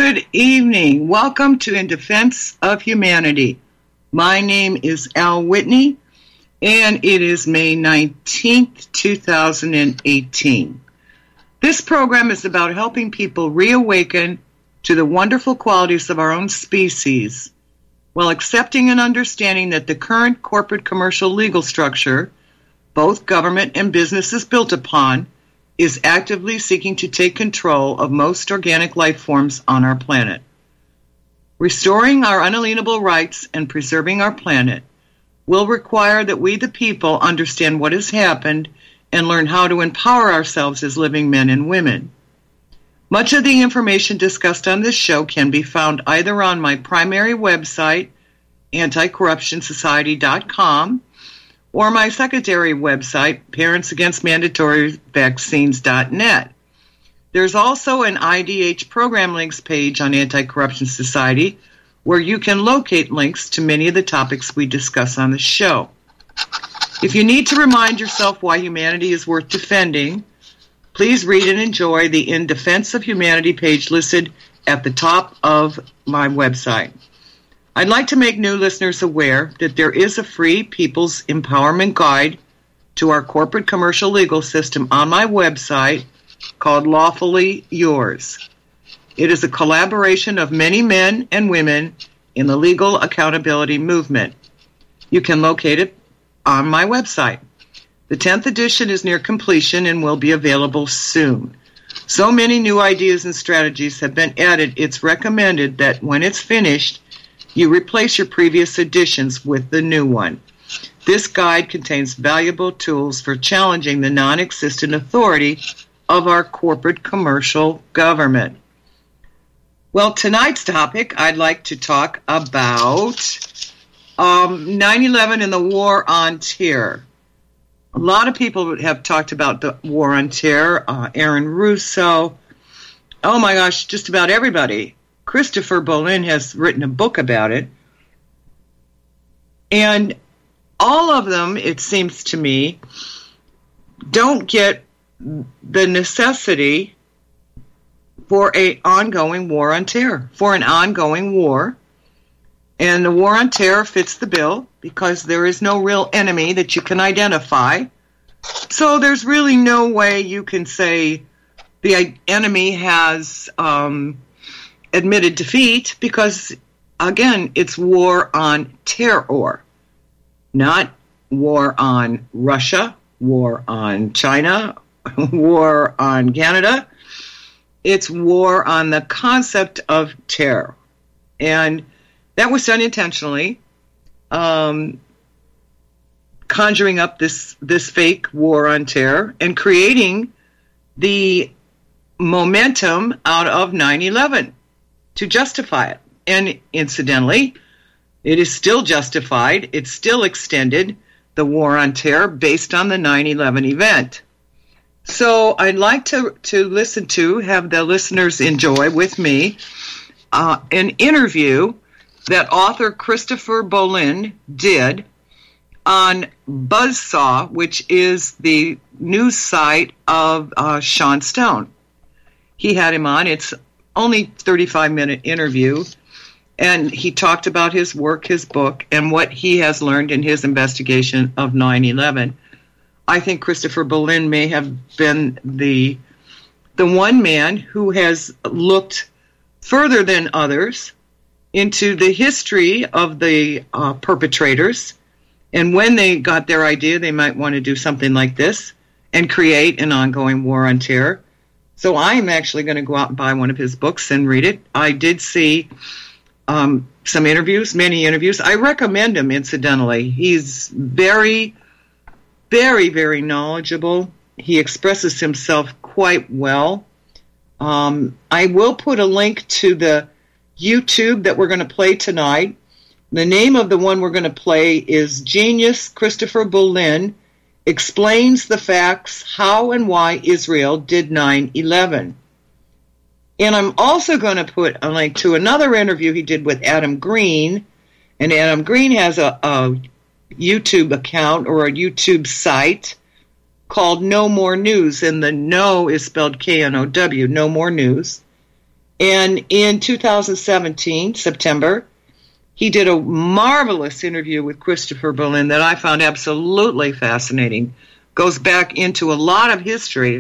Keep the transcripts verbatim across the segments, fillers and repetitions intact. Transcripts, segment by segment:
Good evening. Welcome to In Defense of Humanity. My name is Al Whitney, and it is May nineteenth, two thousand eighteen. This program is about helping people reawaken to the wonderful qualities of our own species while accepting and understanding that the current corporate commercial legal structure, both government and business is built upon, is actively seeking to take control of most organic life forms on our planet. Restoring our unalienable rights and preserving our planet will require that we, the people, understand what has happened and learn how to empower ourselves as living men and women. Much of the information discussed on this show can be found either on my primary website, anti corruption society dot com, or my secondary website, parents against mandatory vaccines dot net. There's also an I D H program links page on Anti-Corruption Society where you can locate links to many of the topics we discuss on the show. If you need to remind yourself why humanity is worth defending, please read and enjoy the In Defense of Humanity page listed at the top of my website. I'd like to make new listeners aware that there is a free People's Empowerment Guide to our corporate commercial legal system on my website called Lawfully Yours. It is a collaboration of many men and women in the legal accountability movement. You can locate it on my website. The tenth edition is near completion and will be available soon. So many new ideas and strategies have been added, it's recommended that when it's finished, you replace your previous editions with the new one. This guide contains valuable tools for challenging the non-existent authority of our corporate commercial government. Well, tonight's topic, I'd like to talk about um, nine eleven and the War on Terror. A lot of people have talked about the War on Terror. Uh, Aaron Russo. Oh my gosh, just about everybody. Christopher Bolin has written a book about it. And all of them, it seems to me, don't get the necessity for an ongoing war on terror, for an ongoing war. And the war on terror fits the bill because there is no real enemy that you can identify. So there's really no way you can say the enemy has um, admitted defeat because, again, it's war on terror, not war on Russia, war on China, war on Canada. It's war on the concept of terror. And that was done intentionally, um, conjuring up this, this fake war on terror and creating the momentum out of nine eleven to justify it. And incidentally, it is still justified. It's still extended, the war on terror, based on the nine eleven event. So I'd like to, to listen to, have the listeners enjoy with me, uh, an interview that author Christopher Bolin did on Buzzsaw, which is the news site of uh, Sean Stone. He had him on. It's only thirty-five minute interview, and he talked about his work, his book, and what he has learned in his investigation of nine eleven. I think Christopher Bolin may have been the the one man who has looked further than others into the history of the uh, perpetrators, and when they got their idea they might want to do something like this and create an ongoing war on terror. So I am actually going to go out and buy one of his books and read it. I did see um, some interviews, many interviews. I recommend him, incidentally. He's very, very, very knowledgeable. He expresses himself quite well. Um, I will put a link to the YouTube that we're going to play tonight. The name of the one we're going to play is Genius Christopher Bolin Explains the Facts, How and Why Israel Did nine eleven. And I'm also going to put a link to another interview he did with Adam Green. And Adam Green has a, a YouTube account or a YouTube site called No More News. And the no is spelled K N O W, No More News. And in two thousand seventeen, September, he did a marvelous interview with Christopher Berlin that I found absolutely fascinating. Goes back into a lot of history,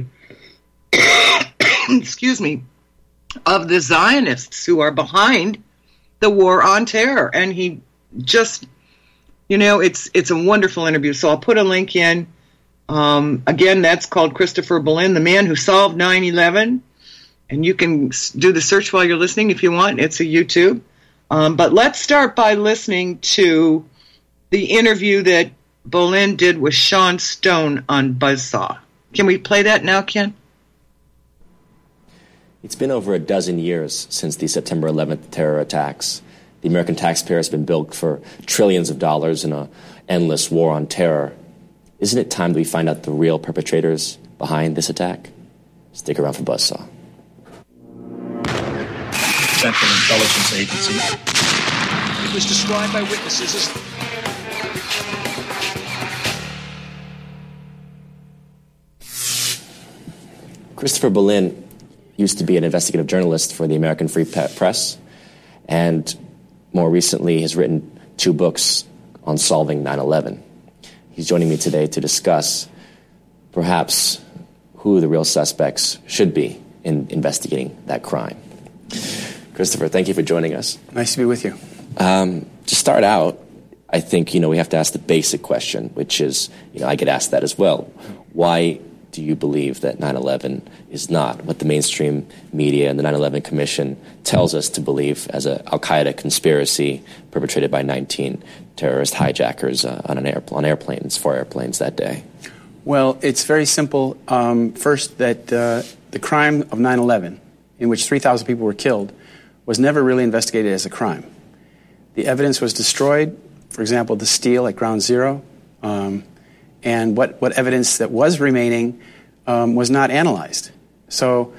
excuse me, of the Zionists who are behind the war on terror. And he just, you know, it's it's a wonderful interview. So I'll put a link in. Um, again, that's called Christopher Berlin, the man who solved nine eleven. And you can do the search while you're listening if you want. It's a YouTube. Um, but let's start by listening to the interview that Berlin did with Sean Stone on Buzzsaw. Can we play that now, Ken? It's been over a dozen years since the September eleventh terror attacks. The American taxpayer has been bilked for trillions of dollars in an endless war on terror. Isn't it time that we find out the real perpetrators behind this attack? Stick around for Buzzsaw. Central Intelligence Agency. It was described by witnesses as... Christopher Berlin used to be an investigative journalist for the American Free Press, and more recently has written two books on solving nine eleven. He's joining me today to discuss perhaps who the real suspects should be in investigating that crime. Christopher, thank you for joining us. Nice to be with you. Um, to start out, I think, you know, we have to ask the basic question, which is, you know, I get asked that as well. Why do you believe that nine eleven is not what the mainstream media and the nine eleven Commission tells us to believe as a Al-Qaeda conspiracy perpetrated by nineteen terrorist hijackers uh, on an air, on airplanes, four airplanes that day? Well, it's very simple. Um, first, that uh, the crime of nine eleven, in which three thousand people were killed, was never really investigated as a crime. The evidence was destroyed, for example, the steel at Ground Zero, um, and what, what evidence that was remaining um, was not analyzed. So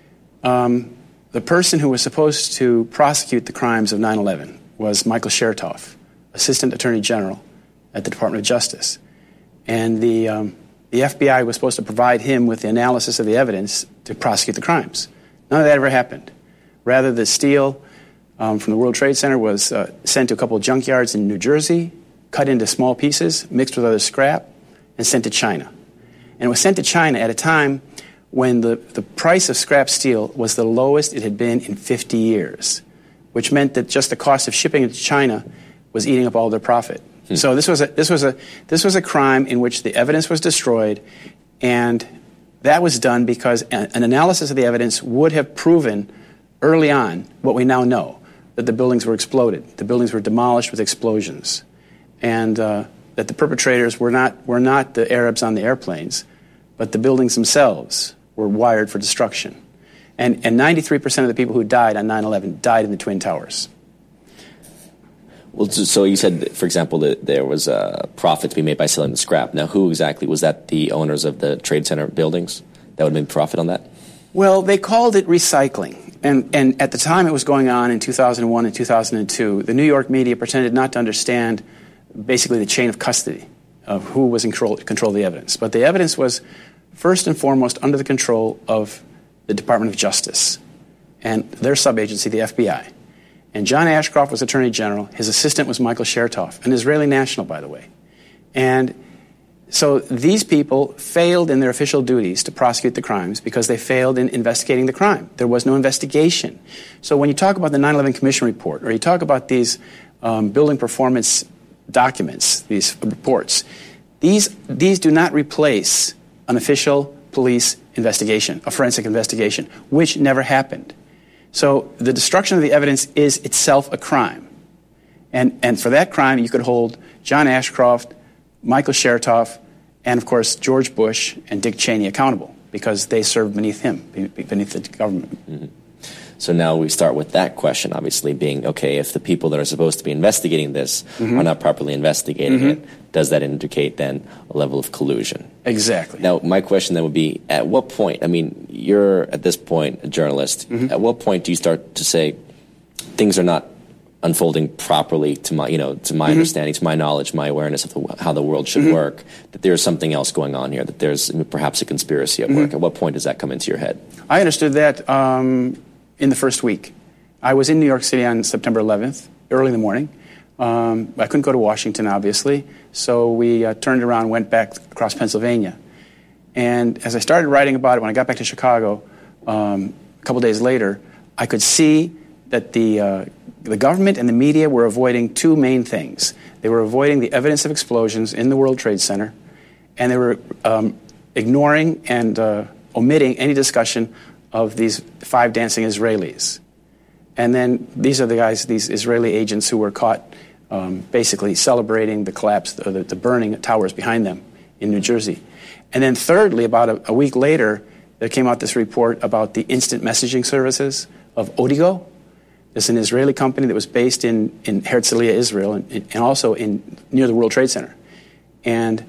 um, the person who was supposed to prosecute the crimes of nine eleven was Michael Chertoff, Assistant Attorney General at the Department of Justice. And the, um, the F B I was supposed to provide him with the analysis of the evidence to prosecute the crimes. None of that ever happened. Rather, the steel um, from the World Trade Center was uh, sent to a couple of junkyards in New Jersey, cut into small pieces, mixed with other scrap, and sent to China. And it was sent to China at a time when the, the price of scrap steel was the lowest it had been in fifty years, which meant that just the cost of shipping it to China was eating up all their profit. Hmm. So this was a this was a this was a crime in which the evidence was destroyed, and that was done because an analysis of the evidence would have proven early on what we now know, that the buildings were exploded, the buildings were demolished with explosions, and uh, that the perpetrators were not were not the Arabs on the airplanes, but the buildings themselves were wired for destruction. And, and ninety-three percent of the people who died on nine eleven died in the Twin Towers. Well, so you said, for example, that there was a profit to be made by selling the scrap. Now, who exactly? Was that the owners of the Trade Center buildings that would make profit on that? Well, they called it recycling. And, and at the time it was going on in two thousand one and two thousand two, the New York media pretended not to understand basically the chain of custody of who was in control, control of the evidence. But the evidence was first and foremost under the control of the Department of Justice and their sub-agency, the F B I. And John Ashcroft was Attorney General. His assistant was Michael Chertoff, an Israeli national, by the way. And so these people failed in their official duties to prosecute the crimes because they failed in investigating the crime. There was no investigation. So when you talk about the nine eleven Commission report, or you talk about these um, building performance documents, these reports, these, these do not replace an official police investigation, a forensic investigation, which never happened. So the destruction of the evidence is itself a crime. And, and for that crime, you could hold John Ashcroft, Michael Chertoff, and, of course, George Bush and Dick Cheney accountable because they served beneath him, beneath the government. Mm-hmm. So now we start with that question, obviously, being, okay, if the people that are supposed to be investigating this mm-hmm. are not properly investigating mm-hmm. it, does that indicate then a level of collusion? Exactly. Now, my question then would be, at what point, I mean, you're at this point a journalist, mm-hmm. at what point do you start to say things are not unfolding properly to my, you know, to my mm-hmm. understanding, to my knowledge, my awareness of the, how the world should mm-hmm. work, that there's something else going on here, that there's perhaps a conspiracy at mm-hmm. work? At what point does that come into your head? I understood that um, in the first week. I was in New York City on September eleventh, early in the morning. Um, I couldn't go to Washington, obviously, so we uh, turned around and went back across Pennsylvania. And as I started writing about it, when I got back to Chicago, um, a couple days later, I could see that the, uh, the government and the media were avoiding two main things. They were avoiding the evidence of explosions in the World Trade Center, and they were um, ignoring and uh, omitting any discussion of these five dancing Israelis. And then these are the guys, these Israeli agents who were caught um, basically celebrating the collapse, the, the burning towers behind them in New Jersey. And then thirdly, about a, a week later, there came out this report about the instant messaging services of Odigo. It's an Israeli company that was based in, in Herzliya, Israel, and, and also in near the World Trade Center. And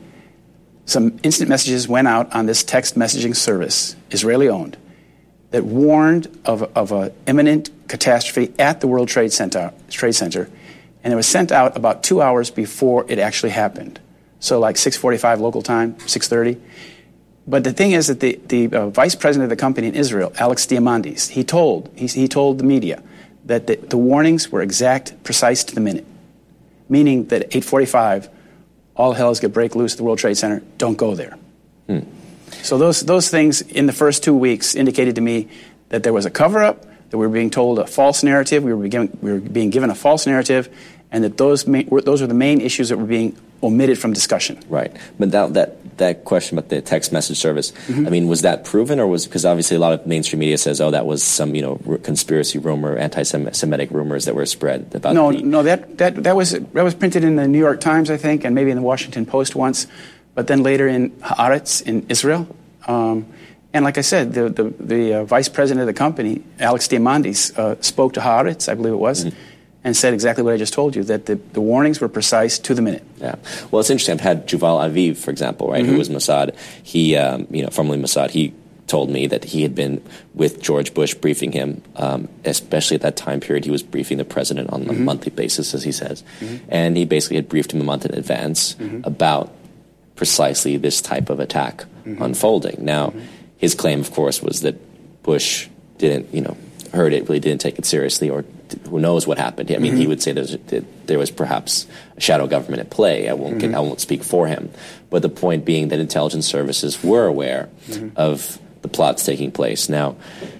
some instant messages went out on this text messaging service, Israeli-owned, that warned of, of an imminent catastrophe at the World Trade Center, Trade Center, and it was sent out about two hours before it actually happened. So like six forty-five local time, six thirty. But the thing is that the, the uh, vice president of the company in Israel, Alex Diamandis, he told, he, he told the media that the, the warnings were exact, precise to the minute, meaning that at eight forty-five, all hell is going to break loose at the World Trade Center, don't go there. Hmm. So those those things in the first two weeks indicated to me that there was a cover-up, that we were being told a false narrative, we were, given, we were being given a false narrative, and that those main, were, those were the main issues that were being omitted from discussion. Right. But that that, that question about the text message service, mm-hmm. I mean, was that proven, or was, because obviously a lot of mainstream media says, oh, that was some, you know, r- conspiracy rumor, anti-Semitic rumors that were spread about No, the... no, that, that, that, was, that was printed in the New York Times, I think, and maybe in the Washington Post once, but then later in Haaretz in Israel. Um, and like I said, the, the, the uh, vice president of the company, Alex Diamandis, uh, spoke to Haaretz, I believe it was, mm-hmm. and said exactly what I just told you, that the, the warnings were precise to the minute. Yeah. Well, it's interesting. I've had Yuval Aviv, for example, right, mm-hmm. who was Mossad. He, um, you know, formerly Mossad, he told me that he had been with George Bush briefing him, um, especially at that time period. He was briefing the president on mm-hmm. a monthly basis, as he says. Mm-hmm. And he basically had briefed him a month in advance mm-hmm. about precisely this type of attack mm-hmm. unfolding. Now, mm-hmm. his claim, of course, was that Bush didn't, you know, heard it, really didn't take it seriously, or who knows what happened. I mean, mm-hmm. he would say there was, that there was perhaps a shadow government at play. I won't, mm-hmm. get, I won't speak for him. But the point being that intelligence services were aware mm-hmm. of the plots taking place. Now,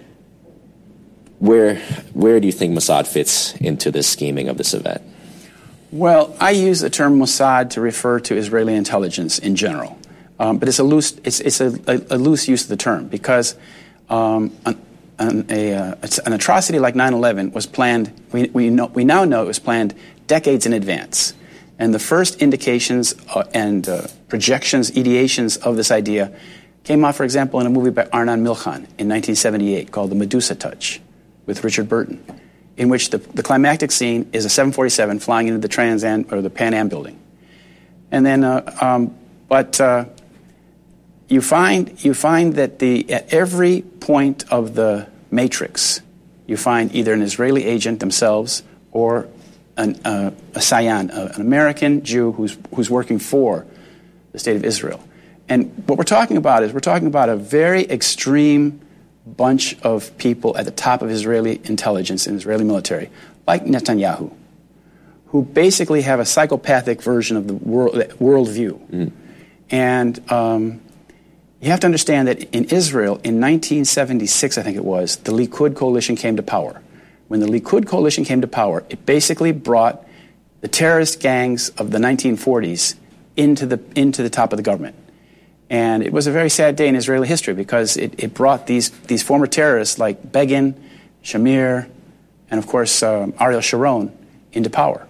where where do you think Mossad fits into this scheming of this event? Well, I use the term Mossad to refer to Israeli intelligence in general, um, but it's a loose it's it's a, a, a loose use of the term because um, an, an, a, uh, an atrocity like nine eleven was planned. We we know we now know it was planned decades in advance, and the first indications uh, and uh, projections, ideations of this idea came out, for example, in a movie by Arnon Milchan in nineteen seventy-eight called The Medusa Touch with Richard Burton, in which the, the climactic scene is a seven forty-seven flying into the Trans Am or the Pan Am building. And then, uh, um, but uh, you find you find that the at every point of the matrix, you find either an Israeli agent themselves or an, uh, a Sayan, an American Jew who's who's working for the state of Israel. And what we're talking about is we're talking about a very extreme bunch of people at the top of Israeli intelligence and Israeli military, like Netanyahu, who basically have a psychopathic version of the world worldview. Mm. And um, you have to understand that in Israel, in nineteen seventy-six, I think it was, the Likud coalition came to power. When the Likud coalition came to power, it basically brought the terrorist gangs of the nineteen forties into the into the top of the government. And it was a very sad day in Israeli history because it, it brought these, these former terrorists like Begin, Shamir, and of course um, Ariel Sharon into power.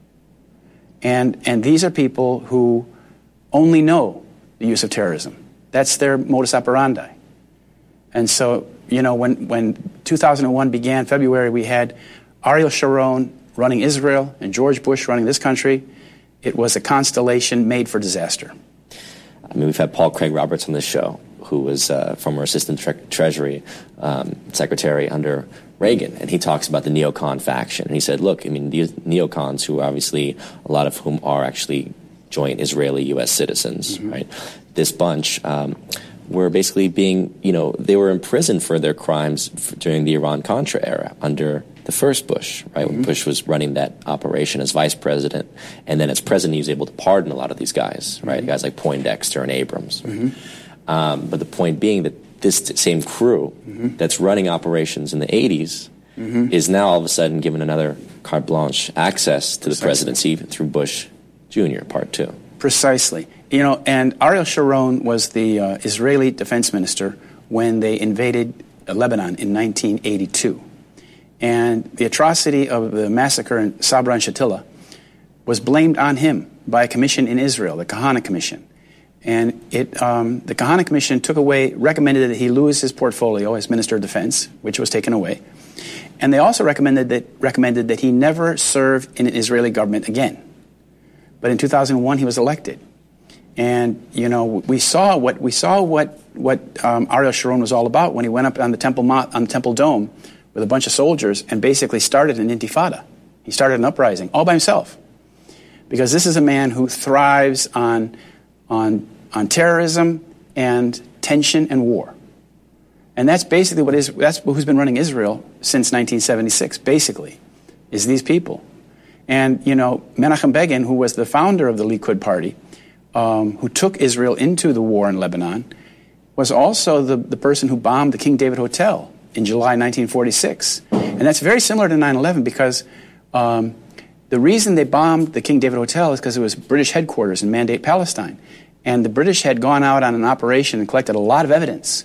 And, and these are people who only know the use of terrorism. That's their modus operandi. And so, you know, when, when two thousand one began, February, we had Ariel Sharon running Israel and George Bush running this country. It was a constellation made for disaster. I mean, we've had Paul Craig Roberts on this show, who was uh, former assistant tre- treasury um, secretary under Reagan, and he talks about the neocon faction. And he said, look, I mean, these neocons, who obviously, a lot of whom are actually joint Israeli U S citizens, mm-hmm. right? This bunch, um, were basically being, you know, they were imprisoned for their crimes f- during the Iran-Contra era under the first Bush, right, mm-hmm. when Bush was running that operation as vice president. And then as president, he was able to pardon a lot of these guys, right, mm-hmm. guys like Poindexter and Abrams. Mm-hmm. Um, but the point being that this t- same crew mm-hmm. that's running operations in the eighties mm-hmm. is now all of a sudden given another carte blanche access to Precisely. the presidency through Bush Junior, part two. Precisely. You know, and Ariel Sharon was the uh, Israeli defense minister when they invaded uh, Lebanon in nineteen eighty-two. And the atrocity of the massacre in Sabra and Shatila was blamed on him by a commission in Israel, the Kahana Commission. And it, um, the Kahana Commission took away, recommended that he lose his portfolio as Minister of Defense, which was taken away. And they also recommended that, recommended that he never serve in an Israeli government again. But in two thousand one, he was elected. And, you know, we saw what we saw what, what um, Ariel Sharon was all about when he went up on the Temple Mount, on the Temple Dome with a bunch of soldiers and basically started an intifada. He started an uprising all by himself. Because this is a man who thrives on, on, on terrorism and tension and war. And that's basically what is, that's who's been running Israel since nineteen seventy-six, basically, is these people. And, you know, Menachem Begin, who was the founder of the Likud party, um, who took Israel into the war in Lebanon, was also the, the person who bombed the King David Hotel in July nineteen forty-six. And that's very similar to nine eleven because um, the reason they bombed the King David Hotel is because it was British headquarters in Mandate, Palestine. And the British had gone out on an operation and collected a lot of evidence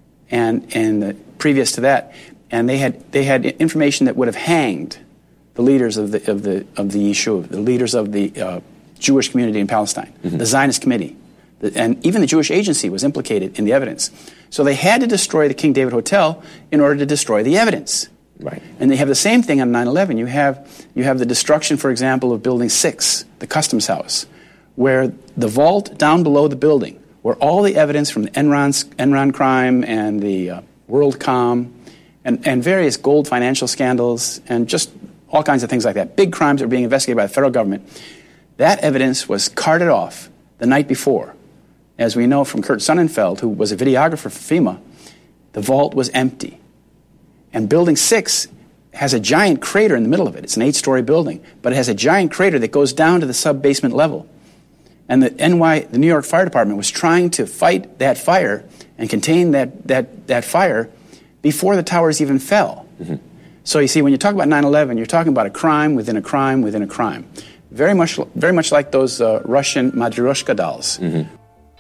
and, and uh, previous to that. And they had, they had information that would have hanged the leaders of the of the of the Yishuv, the leaders of the uh, Jewish community in Palestine, mm-hmm. the Zionist Committee, the, and even the Jewish Agency was implicated in the evidence. So they had to destroy the King David Hotel in order to destroy the evidence. Right. And they have the same thing on nine eleven. You have you have the destruction, for example, of Building six, the Customs House, where the vault down below the building, where all the evidence from the Enron Enron crime and the uh, WorldCom and and various gold financial scandals and just all kinds of things like that. Big crimes that were being investigated by the federal government. That evidence was carted off the night before. As we know from Kurt Sonnenfeld, who was a videographer for FEMA, the vault was empty. And Building six has a giant crater in the middle of it. It's an eight-story building, but it has a giant crater that goes down to the sub-basement level. And the N Y, the New York Fire Department was trying to fight that fire and contain that, that, that fire before the towers even fell. Mm-hmm. So you see, when you talk about nine eleven, you're talking about a crime within a crime within a crime. Very much, very much like those uh, Russian Matryoshka dolls. Mm-hmm.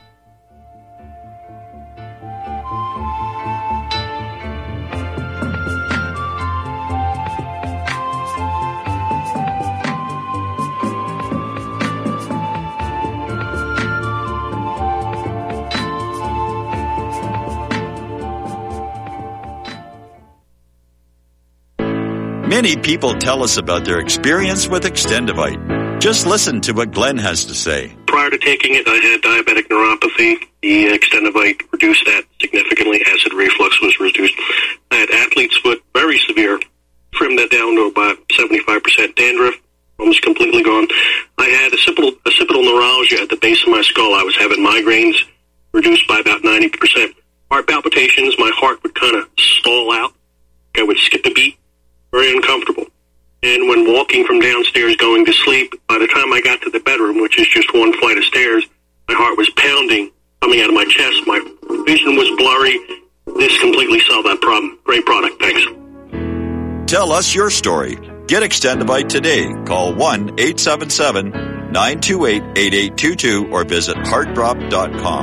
Many people tell us about their experience with Extendivite. Just listen to what Glenn has to say. Prior to taking it, I had diabetic neuropathy. The Extendivite reduced that significantly. Acid reflux was reduced. I had athlete's foot, very severe. Trimmed that down to about seventy-five percent dandruff, almost completely gone. I had occipital, occipital neuralgia at the base of my skull. I was having migraines, reduced by about ninety percent. Heart palpitations, my heart would kind of stall out. I would skip a beat. Very uncomfortable. And when walking from downstairs going to sleep, by the time I got to the bedroom, which is just one flight of stairs, my heart was pounding, coming out of my chest. My vision was blurry. This completely solved that problem. Great product. Thanks. Tell us your story. Get Extendivite today. Call one eight seven seven, nine two eight, eight eight two two or visit heart drop dot com.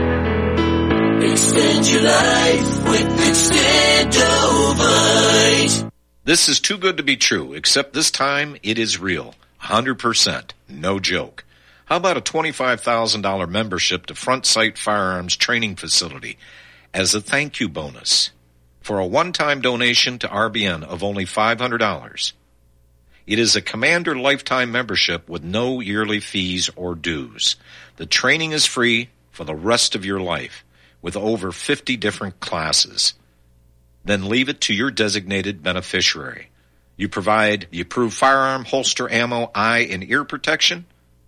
Extend your life with Extendivite. This is too good to be true, except this time it is real. one hundred percent. No joke. How about a twenty-five thousand dollars membership to Front Sight Firearms Training Facility as a thank you bonus for a one-time donation to R B N of only five hundred dollars? It is a Commander lifetime membership with no yearly fees or dues. The training is free for the rest of your life with over fifty different classes. Then leave it to your designated beneficiary. You provide the approved firearm, holster, ammo, eye, and ear protection.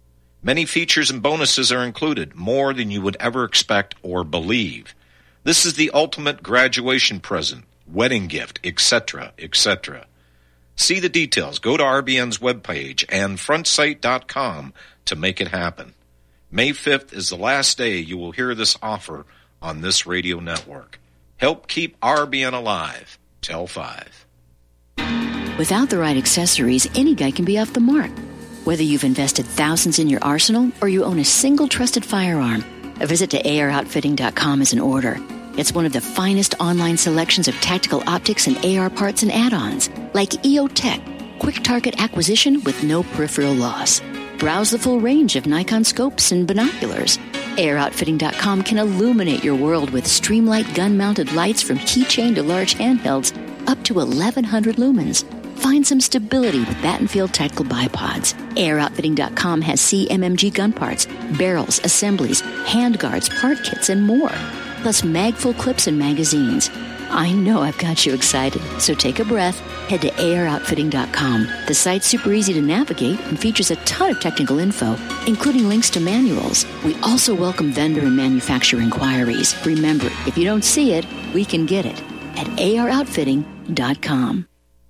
Many features and bonuses are included, more than you would ever expect or believe. This is the ultimate graduation present, wedding gift, et cetera, et cetera. See the details. Go to R B N's webpage and front sight dot com to make it happen. May fifth is the last day you will hear this offer on this radio network. Help keep R B N alive. Tell five. Without the right accessories, any guy can be off the mark. Whether you've invested thousands in your arsenal or you own a single trusted firearm, a visit to A R outfitting dot com is in order. It's one of the finest online selections of tactical optics and A R parts and add-ons, like E O Tech, quick target acquisition with no peripheral loss. Browse the full range of Nikon scopes and binoculars. A R outfitting dot com can illuminate your world with Streamlight gun-mounted lights from keychain to large handhelds up to eleven hundred lumens. Find some stability with Battenfield Tactical Bipods. A R outfitting dot com has C M M G gun parts, barrels, assemblies, handguards, part kits, and more. Plus mag-full clips and magazines. I know I've got you excited, so take a breath. Head to A R outfitting dot com. The site's super easy to navigate and features a ton of technical info, including links to manuals. We also welcome vendor and manufacturer inquiries. Remember, if you don't see it, we can get it at A R outfitting dot com.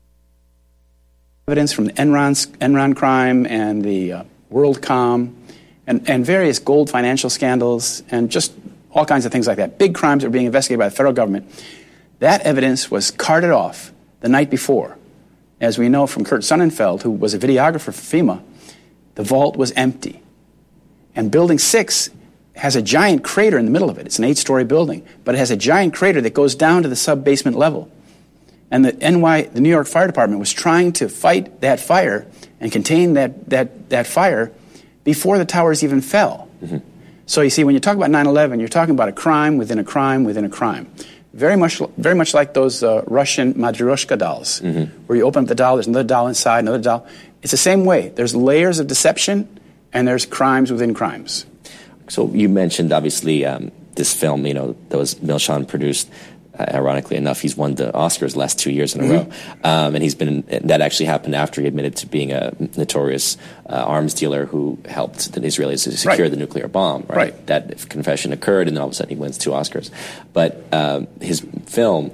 Evidence from the Enron, Enron crime and the uh, WorldCom and, and various gold financial scandals and just all kinds of things like that. Big crimes that are being investigated by the federal government. That evidence was carted off the night before. As we know from Kurt Sonnenfeld, who was a videographer for FEMA, the vault was empty. And Building six has a giant crater in the middle of it. It's an eight-story building, but it has a giant crater that goes down to the sub-basement level. And the N Y, the New York Fire Department, was trying to fight that fire and contain that, that, that fire before the towers even fell. Mm-hmm. So you see, when you talk about nine eleven, you're talking about a crime within a crime within a crime. Very much, very much like those uh, Russian Matryoshka dolls, mm-hmm. where you open up the doll, there's another doll inside, another doll. It's the same way. There's layers of deception, and there's crimes within crimes. So you mentioned, obviously, um, this film, you know, that was Milchan produced. Uh, ironically enough, he's won the Oscars the last two years in a mm-hmm. row. Um, and he's been, that actually happened after he admitted to being a notorious uh, arms dealer who helped the Israelis to secure right. the nuclear bomb, right? right? That confession occurred, and then all of a sudden he wins two Oscars. But um, his film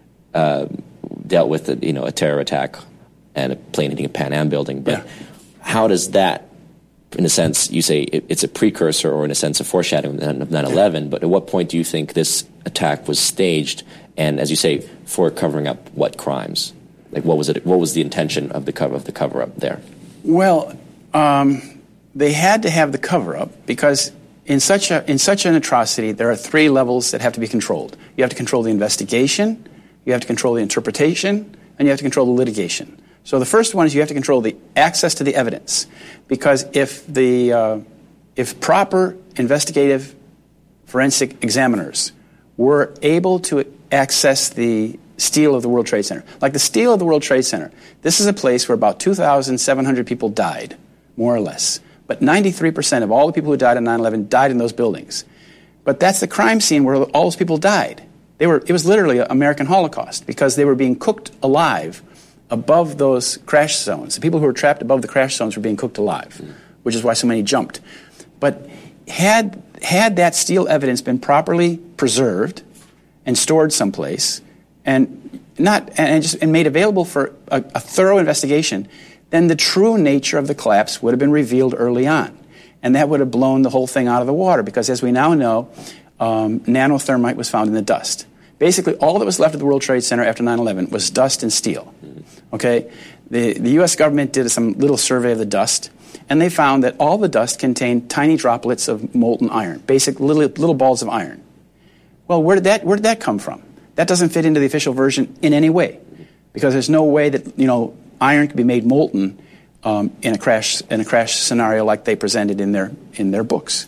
uh, dealt with, a, you know, a terror attack and a plane hitting a Pan Am building. But yeah. how does that, in a sense, you say it, it's a precursor or in a sense a foreshadowing of nine eleven, but at what point do you think this attack was staged and, as you say, for covering up what crimes? Like, what was it? What was the intention of the cover of the cover-up there? Well, um, they had to have the cover-up because in such a in such an atrocity, there are three levels that have to be controlled. You have to control the investigation, you have to control the interpretation, and you have to control the litigation. So the first one is you have to control the access to the evidence, because if the uh, if proper investigative forensic examiners were able to access the steel of the World Trade Center, like the steel of the World Trade Center, this is a place where about two thousand seven hundred people died, more or less. But ninety-three percent of all the people who died in nine eleven died in those buildings. But that's the crime scene where all those people died. They were it was literally an American Holocaust because they were being cooked alive above those crash zones. The people who were trapped above the crash zones were being cooked alive, mm. which is why so many jumped. But had had that steel evidence been properly preserved and stored someplace and not and just and made available for a, a thorough investigation, then the true nature of the collapse would have been revealed early on. And that would have blown the whole thing out of the water because, as we now know, um, nanothermite was found in the dust. Basically, all that was left of the World Trade Center after nine eleven was dust and steel. Okay? The, the U S government did some little survey of the dust, and they found that all the dust contained tiny droplets of molten iron, basic little, little balls of iron. Well, where did that where did that come from? That doesn't fit into the official version in any way, because there's no way that, you know, iron can be made molten um, in a crash in a crash scenario like they presented in their in their books.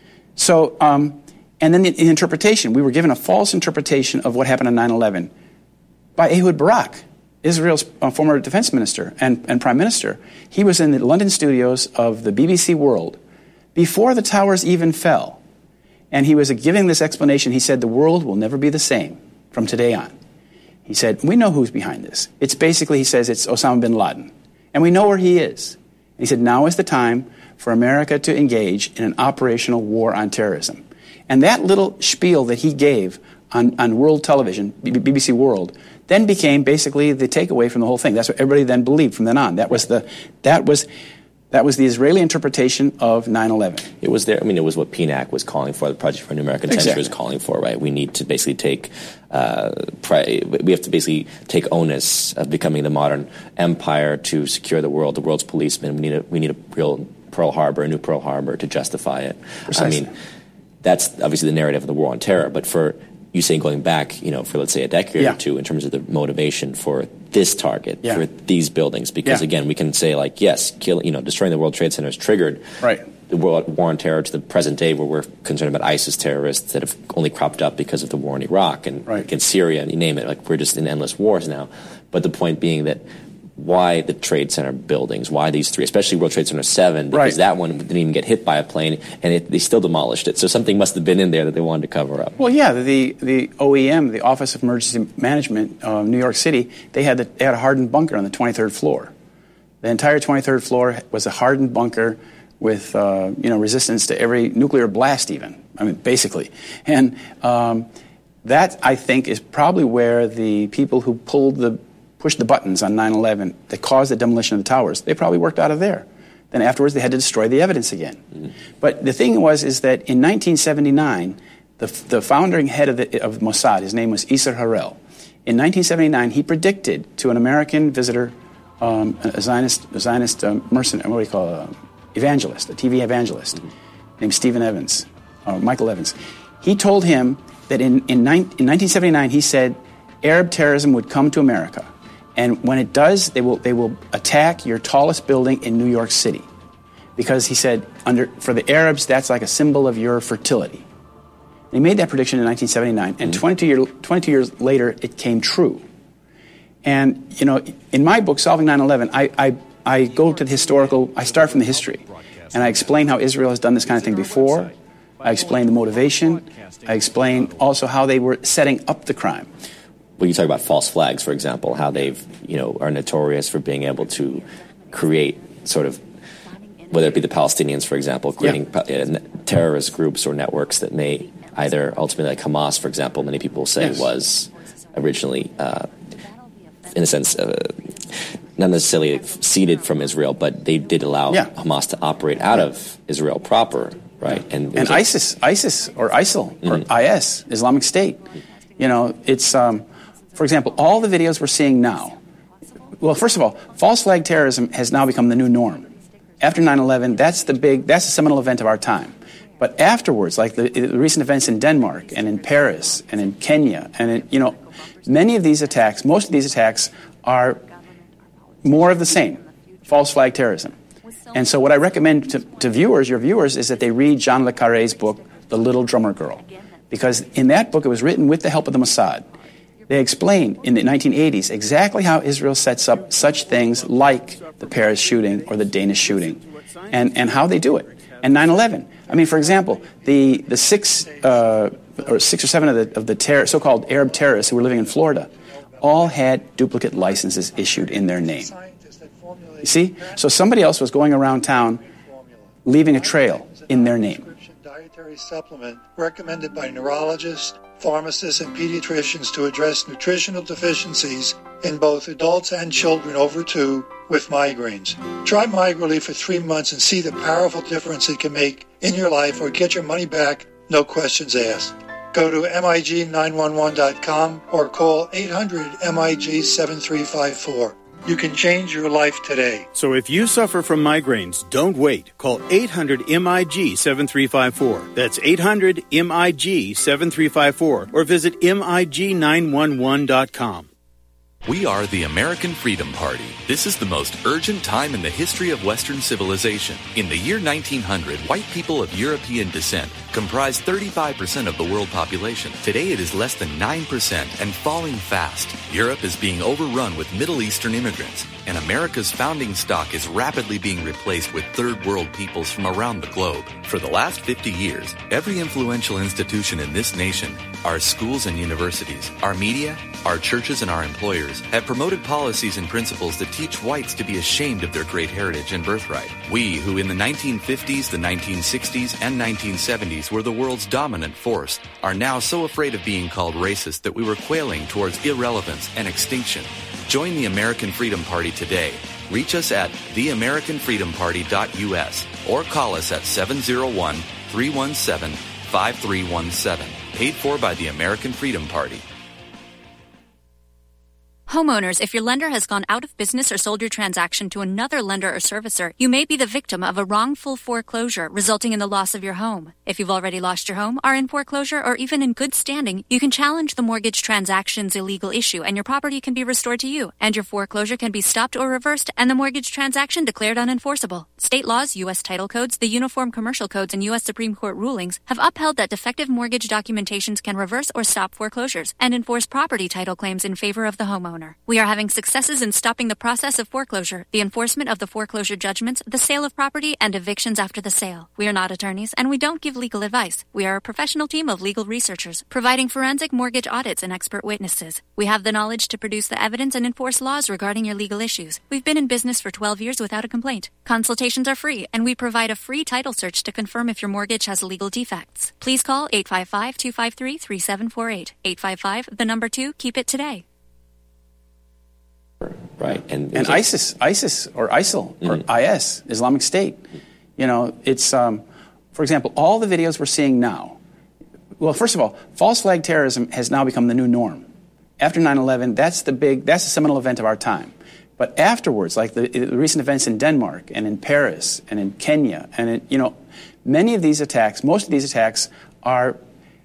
So. Um, And then the, the interpretation. We were given a false interpretation of what happened on nine eleven by Ehud Barak, Israel's uh, former defense minister and, and prime minister. He was in the London studios of the B B C World before the towers even fell. And he was uh, giving this explanation. He said, the world will never be the same from today on. He said, we know who's behind this. It's basically, he says, it's Osama bin Laden. And we know where he is. He said, now is the time for America to engage in an operational war on terrorism. And that little spiel that he gave on, on world television, B B C World, then became basically the takeaway from the whole thing. That's what everybody then believed from then on. That was the, that was, that was the Israeli interpretation of nine eleven. It was there. I mean, it was what P N A C was calling for. The Project for a New American Century Exactly. was calling for. Right? We need to basically take. Uh, pri- we have to basically take onus of becoming the modern empire to secure the world. The world's policeman. We need a. We need a real Pearl Harbor, a new Pearl Harbor to justify it. Precisely. I mean, that's obviously the narrative of the war on terror. But for you saying going back, you know, for let's say a decade Yeah. or two, in terms of the motivation for this target, Yeah. for these buildings, because Yeah. again, we can say like, yes, kill, you know, destroying the World Trade Center is triggered. Right. The world war on terror to the present day, where we're concerned about ISIS terrorists that have only cropped up because of the war in Iraq and Right. against Syria, and you name it. Like we're just in endless wars now. But the point being that why the Trade Center buildings? Why these three? Especially World Trade Center seven, because Right. that one didn't even get hit by a plane, and it, they still demolished it. So something must have been in there that they wanted to cover up. Well, yeah, the the O E M, the Office of Emergency Management, uh, New York City, they had the, they had a hardened bunker on the twenty-third floor. The entire twenty-third floor was a hardened bunker with uh, you know resistance to every nuclear blast, even. I mean, basically, and um, that I think is probably where the people who pulled the pushed the buttons on nine eleven that caused the demolition of the towers, they probably worked out of there. Then afterwards, they had to destroy the evidence again. Mm-hmm. But the thing was, is that in nineteen seventy-nine, the, the founding head of, the, of Mossad, his name was Isser Harel. In nineteen seventy-nine, he predicted to an American visitor, um, a Zionist, a Zionist um, mercenary, what do you call it, uh, evangelist, a T V evangelist, mm-hmm. named Stephen Evans, uh, Michael Evans. He told him that in, in, nine, in nineteen seventy-nine, he said Arab terrorism would come to America. And when it does, they will they will attack your tallest building in New York City, because he said under for the Arabs that's like a symbol of your fertility. And he made that prediction in nineteen seventy-nine, and mm-hmm. twenty-two, year, twenty-two years later, it came true. And you know, in my book, Solving nine eleven, I, I I go to the historical. I start from the history, and I explain how Israel has done this kind of thing before. I explain the motivation. I explain also how they were setting up the crime. Well, you talk about false flags, for example, how they've, you know, are notorious for being able to create sort of, whether it be the Palestinians, for example, creating yeah. terrorist groups or networks that may either ultimately, like Hamas, for example, many people say yes. was originally, uh, in a sense, uh, not necessarily seeded from Israel, but they did allow yeah. Hamas to operate out of Israel proper, right? And, and ISIS, ISIS or ISIL mm-hmm. or I S, Islamic State, you know, it's... Um, For example, all the videos we're seeing now, well, first of all, false flag terrorism has now become the new norm. After nine eleven, that's the big, that's the seminal event of our time. But afterwards, like the, the recent events in Denmark and in Paris and in Kenya, and in, you know, many of these attacks, most of these attacks are more of the same, false flag terrorism. And so what I recommend to, to viewers, your viewers, is that they read Jean Le Carré's book, The Little Drummer Girl. Because in that book, it was written with the help of the Mossad. They explain in the nineteen eighties exactly how Israel sets up such things like the Paris shooting or the Danish shooting, and, and how they do it. And nine eleven. I mean, for example, the the six uh, or six or seven of the of the ter- so-called Arab terrorists who were living in Florida all had duplicate licenses issued in their name. You see, so somebody else was going around town, leaving a trail in their name. Dietary supplement recommended by neurologists, pharmacists, and pediatricians to address nutritional deficiencies in both adults and children over two with migraines. Try MigraLief for three months and see the powerful difference it can make in your life, or get your money back, no questions asked. Go to M I G nine one one dot com or call eight hundred M I G seven three five four. You can change your life today. So if you suffer from migraines, don't wait. Call eight hundred M I G seven three five four. That's eight hundred M I G seven three five four, or visit M I G nine one one dot com. We are the American Freedom Party. This is the most urgent time in the history of Western civilization. In the year nineteen hundred, white people of European descent comprised thirty-five percent of the world population. Today it is less than nine percent and falling fast. Europe is being overrun with Middle Eastern immigrants. and America's founding stock is rapidly being replaced with third world peoples from around the globe. For the last fifty years, every influential institution in this nation, our schools and universities, our media, our churches and our employers have promoted policies and principles that teach whites to be ashamed of their great heritage and birthright. We, who in the nineteen fifties, the nineteen sixties, and nineteen seventies were the world's dominant force, are now so afraid of being called racist that we were quailing towards irrelevance and extinction. Join the American Freedom Party today. Reach us at the american freedom party dot u s or call us at seven oh one, three one seven, five three one seven. Paid for by the American Freedom Party. Homeowners, if your lender has gone out of business or sold your transaction to another lender or servicer, you may be the victim of a wrongful foreclosure resulting in the loss of your home. If you've already lost your home, are in foreclosure, or even in good standing, you can challenge the mortgage transaction's illegal issue and your property can be restored to you, and your foreclosure can be stopped or reversed and the mortgage transaction declared unenforceable. State laws, U S title codes, the Uniform Commercial Codes, and U S Supreme Court rulings have upheld that defective mortgage documentations can reverse or stop foreclosures and enforce property title claims in favor of the homeowner. We are having successes in stopping the process of foreclosure, the enforcement of the foreclosure judgments, the sale of property, and evictions after the sale. We are not attorneys, and we don't give legal advice. We are a professional team of legal researchers, providing forensic mortgage audits and expert witnesses. We have the knowledge to produce the evidence and enforce laws regarding your legal issues. We've been in business for twelve years without a complaint. Consultations are free, and we provide a free title search to confirm if your mortgage has legal defects. Please call eight five five, two five three, three seven four eight. eight five five, the number two, keep it today. Right, and, and ISIS, ISIS or ISIL mm-hmm. or I S, Islamic State. You know, it's um, for example, all the videos we're seeing now. Well, first of all, false flag terrorism has now become the new norm. After nine eleven, that's the big, that's the seminal event of our time. But afterwards, like the, the recent events in Denmark and in Paris and in Kenya, and in, you know, many of these attacks, most of these attacks are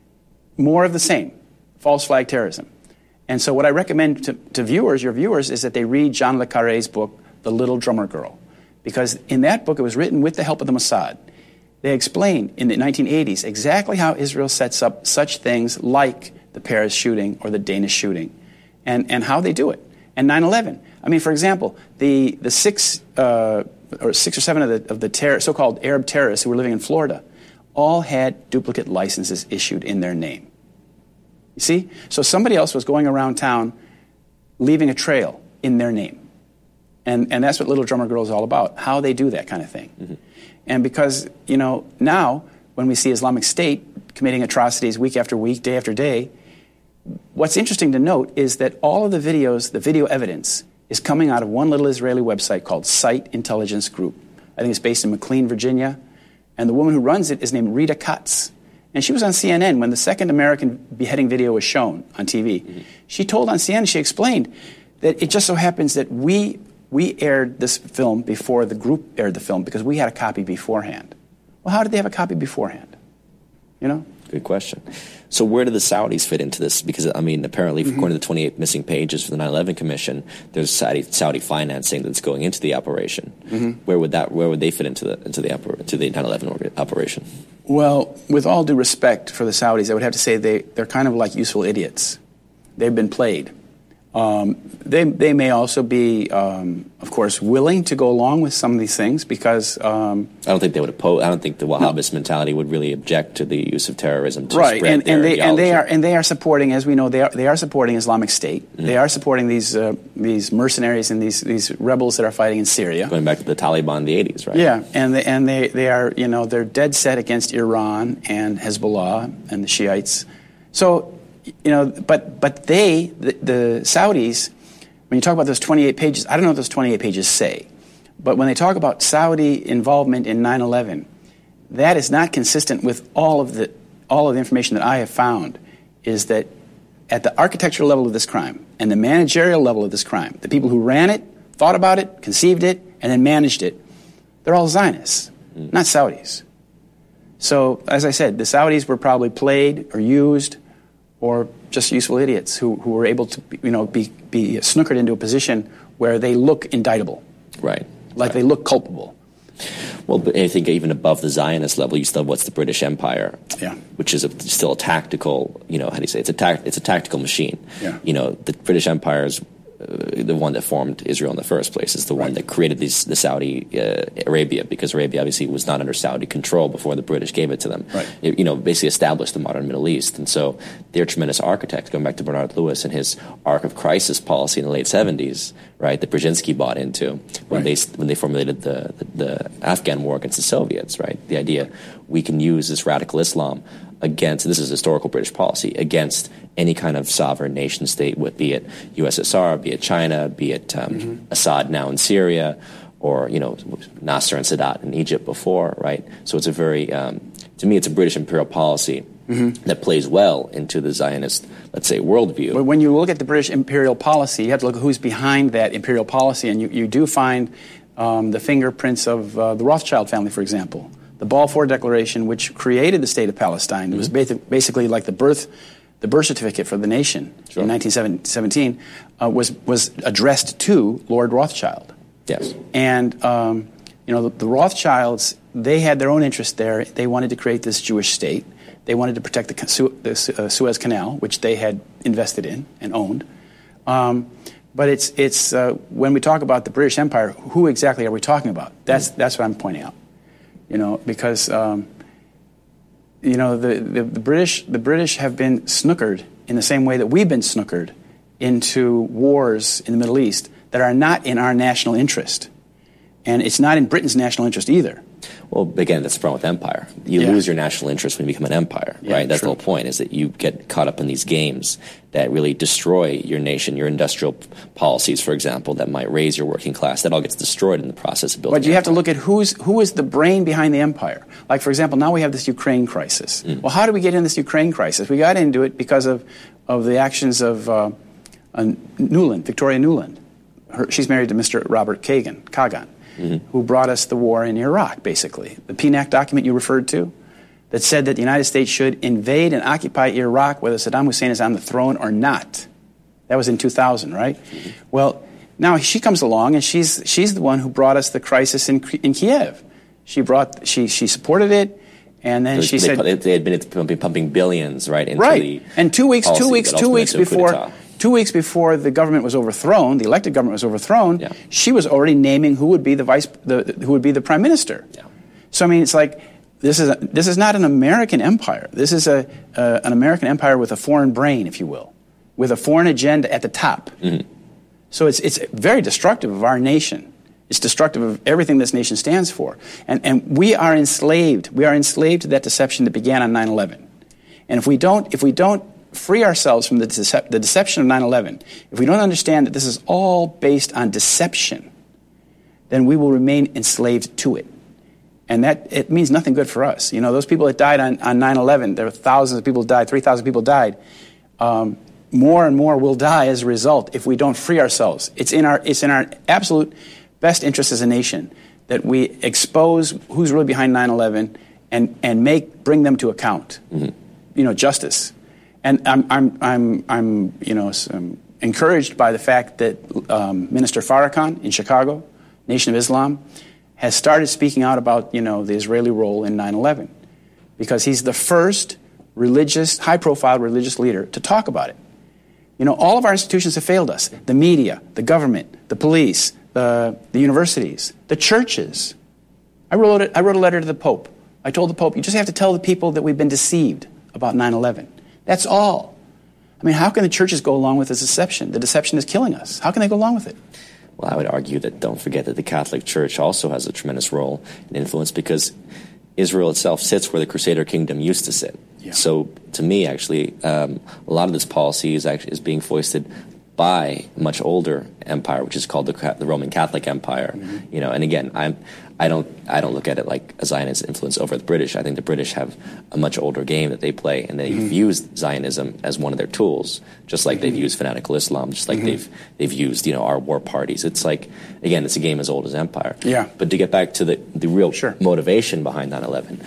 more of the same, false flag terrorism. And so what I recommend to, to viewers, your viewers, is that they read Jean le Carré's book, The Little Drummer Girl. Because in that book, it was written with the help of the Mossad. They explain in the nineteen eighties exactly how Israel sets up such things like the Paris shooting or the Danish shooting, and, and how they do it. And nine eleven. I mean, for example, the, the six, uh, or six or seven of the, of the ter- so-called Arab terrorists who were living in Florida all had duplicate licenses issued in their name. You see? So somebody else was going around town leaving a trail in their name. And and that's what Little Drummer Girl is all about, how they do that kind of thing. Mm-hmm. And because, you know, now when we see Islamic State committing atrocities week after week, day after day, what's interesting to note is that all of the videos, the video evidence, is coming out of one little Israeli website called Site Intelligence Group. I think it's based in McLean, Virginia. And the woman who runs it is named Rita Katz. And she was on C N N when the second American beheading video was shown on T V. Mm-hmm. She told on C N N, she explained that it just so happens that we we aired this film before the group aired the film because we had a copy beforehand. Well, how did they have a copy beforehand? You know? Good question. So where do the Saudis fit into this? Because, I mean, apparently, mm-hmm. according to the twenty-eight missing pages for the nine eleven Commission, there's Saudi, Saudi financing that's going into the operation. Mm-hmm. Where would that? Where would they fit into the into the to the nine eleven operation? Well, with all due respect for the Saudis, I would have to say they, they're kind of like useful idiots. They've been played. Um, they they may also be, um, of course, willing to go along with some of these things because um, I don't think they would oppose. I don't think the Wahhabist no. mentality would really object to the use of terrorism to right. spread and, their and they ideology. and they are and they are supporting, as we know, they are they are supporting Islamic State. Mm-hmm. They are supporting these uh, these mercenaries and these these rebels that are fighting in Syria. Going back to the Taliban in the eighties, right? Yeah, and they, and they they are you know they're dead set against Iran and Hezbollah and the Shiites. So. You know, but but they, the, the Saudis, when you talk about those twenty-eight pages, I don't know what those twenty-eight pages say, but when they talk about Saudi involvement in nine eleven, that is not consistent with all of the all of the information that I have found. Is that at the architectural level of this crime and the managerial level of this crime, the people who ran it, thought about it, conceived it, and then managed it, they're all Zionists, mm. not Saudis. So, as I said, the Saudis were probably played or used. Or just useful idiots who, who were able to, you know, be, be snookered into a position where they look indictable. Right. Like right. they look culpable. Well, but I think even above the Zionist level, you still have what's the British Empire, yeah. which is a, still a tactical, you know, how do you say, it's a, ta- it's a tactical machine. Yeah. You know, the British Empire's uh, the one that formed Israel in the first place. It's the one that created these, the Saudi uh, Arabia, because Arabia obviously was not under Saudi control before the British gave it to them. Right. It, you know, basically established the modern Middle East. And so they're tremendous architects, going back to Bernard Lewis and his arc of crisis policy in the late seventies, right, that Brzezinski bought into when right. they when they formulated the, the, the Afghan war against the Soviets, right? The idea we can use this radical Islam against, this is historical British policy, against any kind of sovereign nation state, with, be it U S S R, be it China, be it um, mm-hmm. Assad now in Syria, or, you know, Nasser and Sadat in Egypt before, right? So it's a very, um, to me, it's a British imperial policy mm-hmm. that plays well into the Zionist, let's say, worldview. But when you look at the British imperial policy, you have to look at who's behind that imperial policy, and you, you do find um, the fingerprints of uh, the Rothschild family, for example. The Balfour Declaration, which created the state of Palestine, mm-hmm. it was basic, basically like the birth, the birth certificate for the nation sure. in nineteen seventeen, uh, was was addressed to Lord Rothschild. Yes, and um, you know the, the Rothschilds, they had their own interest there. They wanted to create this Jewish state. They wanted to protect the, Su- the uh, Suez Canal, which they had invested in and owned. Um, but it's it's uh, when we talk about the British Empire, who exactly are we talking about? That's mm-hmm. that's what I'm pointing out. You know, because um, you know the, the, the British the British have been snookered in the same way that we've been snookered into wars in the Middle East that are not in our national interest, and it's not in Britain's national interest either. Well, again, that's the problem with empire. You yeah. lose your national interest when you become an empire, yeah, right? That's true. the whole point, is that you get caught up in these games that really destroy your nation, your industrial p- policies, for example, that might raise your working class. That all gets destroyed in the process of building. But you have to look at who's who is the brain behind the empire. Like, for example, now we have this Ukraine crisis. Mm. Well, how did we get in this Ukraine crisis? We got into it because of, of the actions of uh, uh, Nuland, Victoria Nuland. Her, she's married to Mister Robert Kagan, Kagan. Mm-hmm. who brought us the war in Iraq, basically. The P N A C document you referred to that said that the United States should invade and occupy Iraq whether Saddam Hussein is on the throne or not. That was in two thousand, right? Mm-hmm. Well, now she comes along, and she's she's the one who brought us the crisis in in Kiev. She brought she she supported it, and then they, she they, said they had been pumping, pumping billions right into right. the and two weeks two weeks two weeks before. Two weeks before the government was overthrown, the elected government was overthrown, yeah. she was already naming who would be the vice, the, who would be the prime minister. Yeah. So I mean, it's like this is a, this is not an American empire. This is a uh, an American empire with a foreign brain, if you will, with a foreign agenda at the top. Mm-hmm. So it's it's very destructive of our nation. It's destructive of everything this nation stands for, and and we are enslaved. We are enslaved to that deception that began on nine eleven. And if we don't, if we don't. free ourselves from the, decep- the deception of nine eleven, if we don't understand that this is all based on deception, then we will remain enslaved to it. And that it means nothing good for us. You know, those people that died on, on nine eleven, there were thousands of people died, three thousand people died. Um, more and more will die as a result if we don't free ourselves. It's in our, it's in our absolute best interest as a nation that we expose who's really behind nine eleven and, and make, bring them to account. Mm-hmm. You know, justice. And I'm, I'm, I'm, I'm, you know, um, encouraged by the fact that um, Minister Farrakhan in Chicago, Nation of Islam, has started speaking out about, you know, the Israeli role in nine eleven, because he's the first religious, high-profile religious leader to talk about it. You know, all of our institutions have failed us: the media, the government, the police, the, the universities, the churches. I wrote it, I wrote a letter to the Pope. I told the Pope, you just have to tell the people that we've been deceived about nine eleven. That's all. I mean, how can the churches go along with this deception? The deception is killing us. How can they go along with it? Well, I would argue that don't forget that the Catholic Church also has a tremendous role and influence, because Israel itself sits where the Crusader kingdom used to sit. Yeah. So, to me, actually, um, a lot of this policy is actually is being foisted by a much older empire, which is called the, the Roman Catholic Empire. Mm-hmm. You know, and again, I'm I don't I don't look at it like a Zionist influence over the British. I think the British have a much older game that they play, and they've mm-hmm. used Zionism as one of their tools, just like mm-hmm. they've used fanatical Islam, just like mm-hmm. they've they've used you know our war parties. It's like, again, it's a game as old as empire. Yeah. But to get back to the the real sure. motivation behind nine eleven,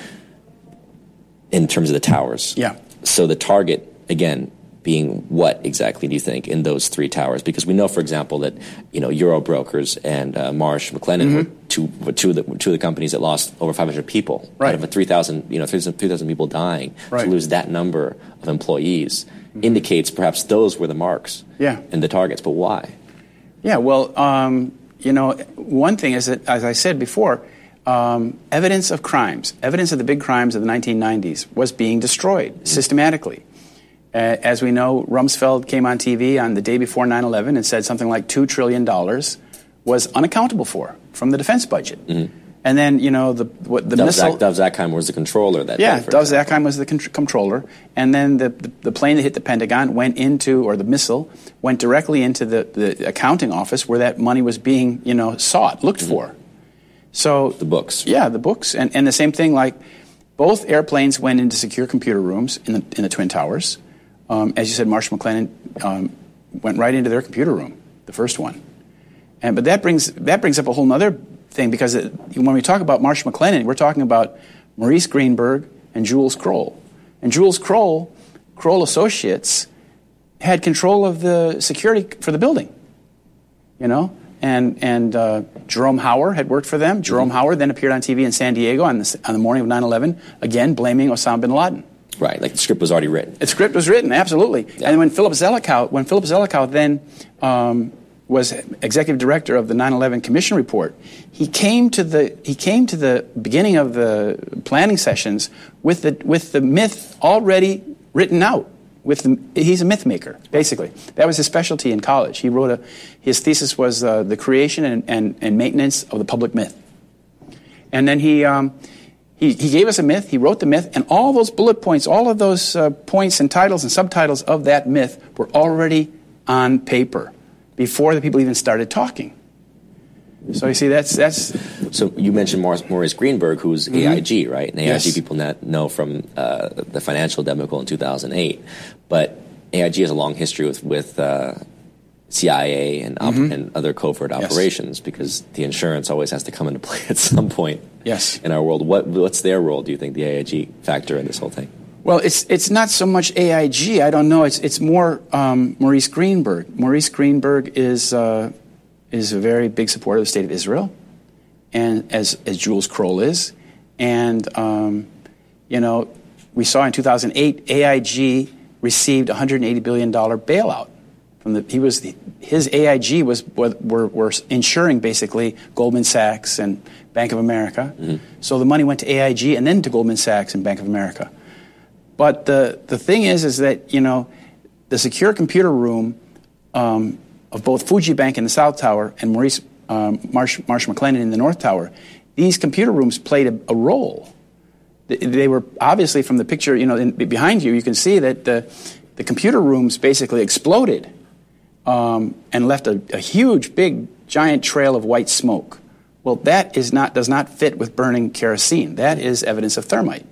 in terms of the towers. Yeah. So the target, again, being what exactly do you think in those three towers? Because we know, for example, that you know Euro Brokers and uh, Marsh McLennan mm-hmm. were two, were two of the two of the companies that lost over five hundred people right. out of a three thousand you know three thousand people dying. Right. To lose that number of employees mm-hmm. indicates perhaps those were the marks yeah. and the targets. But why? Yeah, well, um, you know, one thing is that, as I said before, um, evidence of crimes, evidence of the big crimes of the nineteen nineties was being destroyed mm-hmm. systematically. Uh, as we know, Rumsfeld came on T V on the day before nine eleven and said something like two trillion dollars was unaccountable for from the defense budget. Mm-hmm. And then, you know, the what the Dov missile... Dov Zakheim was the controller that yeah, day. Yeah, Dov Zakheim was the con- controller. And then the, the, the plane that hit the Pentagon went into, or the missile, went directly into the, the accounting office where that money was being, you know, sought, looked mm-hmm. for. So... The books. Yeah, the books. And, and the same thing, like, both airplanes went into secure computer rooms in the, in the Twin Towers. Um, as you said, Marsh McLennan um, went right into their computer room, the first one. And But that brings that brings up a whole other thing, because it, when we talk about Marsh McLennan, we're talking about Maurice Greenberg and Jules Kroll. And Jules Kroll, Kroll Associates, had control of the security for the building, you know? And and uh, Jerome Hauer had worked for them. Jerome mm-hmm. Hauer then appeared on T V in San Diego on the, on the morning of nine eleven, again blaming Osama bin Laden. Right, like the script was already written. The script was written, absolutely. Yeah. And when Philip Zelikow, when Philip Zelikow then um, was executive director of the nine eleven Commission report, he came to the he came to the beginning of the planning sessions with the with the myth already written out. With the, he's a myth maker, basically. That was his specialty in college. He wrote a his thesis was uh, the creation and, and, and maintenance of the public myth. And then he. Um, He, he gave us a myth, he wrote the myth, and all those bullet points, all of those uh, points and titles and subtitles of that myth were already on paper before the people even started talking. So you see, that's... that's. So you mentioned Maurice, Maurice Greenberg, who's mm-hmm. A I G, right? And A I G yes. people not know from uh, the financial debacle in two thousand eight. But A I G has a long history with, with uh, C I A and, op- mm-hmm. and other covert yes. operations, because the insurance always has to come into play at some point. Yes. In our world, what what's their role? Do you think the A I G factor in this whole thing? Well, it's it's not so much A I G. I don't know. It's it's more um, Maurice Greenberg. Maurice Greenberg is uh, is a very big supporter of the state of Israel, and as as Jules Kroll is, and um, you know, we saw in two thousand eight A I G received a one hundred eighty billion dollars bailout from the. He was the, his A I G was were were insuring basically Goldman Sachs and Bank of America. Mm-hmm. So the money went to A I G and then to Goldman Sachs and Bank of America. But the the thing is, is that, you know, the secure computer room um, of both Fuji Bank in the South Tower and Maurice um, Marsh, Marsh McLennan in the North Tower, these computer rooms played a, a role. They, they were obviously, from the picture, you know, in, behind you, you can see that the the computer rooms basically exploded um, and left a, a huge, big, giant trail of white smoke. Well, that is not does not fit with burning kerosene. That is evidence of thermite.